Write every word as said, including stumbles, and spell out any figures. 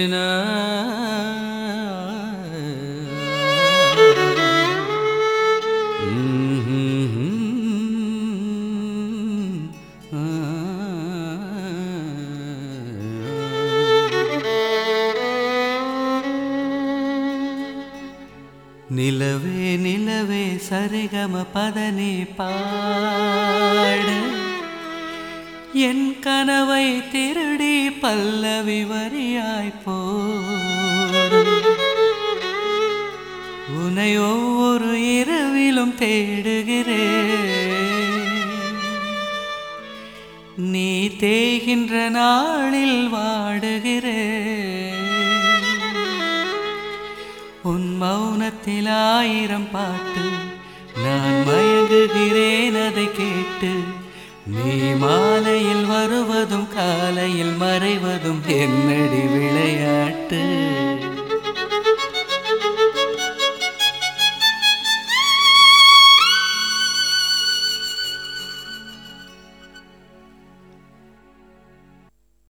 நிலவே நிலவே சரிகம பதனி பாட என் கனவை திருடி பல்லவி வரியாய் போடு. உன்னை ஒவ்வொரு இரவிலும் தேடுகிறேன், நீ தேய்கின்ற நாளில் வாடுகிறேன். உன் மௌனத்தில் ஆயிரம் பாட்டு, நான் மயங்குகிறேன் அதை கேட்டு. நீ மாலையில் வருவதும் காலையில் மறைவதும் என்னடி விளையாட்டு.